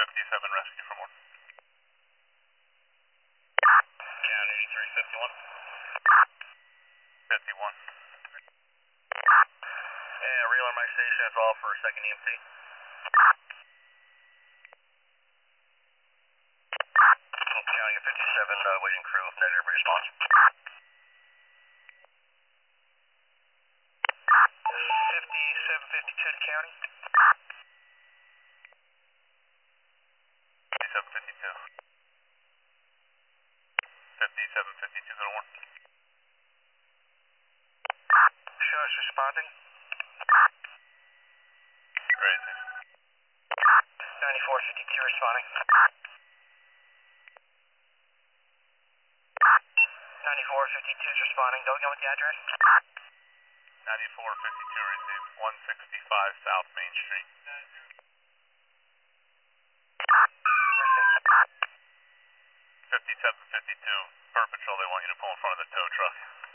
57 rescue from 1. County 351. 51. Yeah, reeler my station as well for a second EMT. County 57, waiting crew, negative response. 5752 to county. 5752. 5752 go to 1. Show us responding. Great, thanks. 9452 responding. 9452 is responding. Go again with the address. 9452 received 165 South Main Street. 5752, per patrol, they want you to pull in front of the tow truck.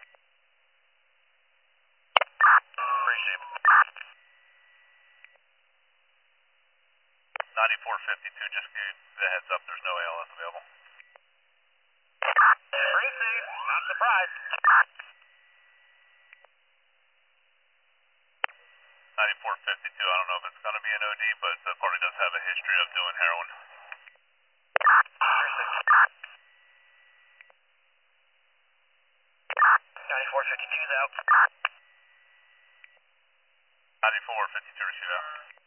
Appreciate it. 9452, just give you the heads up, there's no ALS available. Received. Not surprised. 9452, I don't know if it's going to be an OD, but the party does have a history of doing heroin. 9452 is out. 9452 receive out.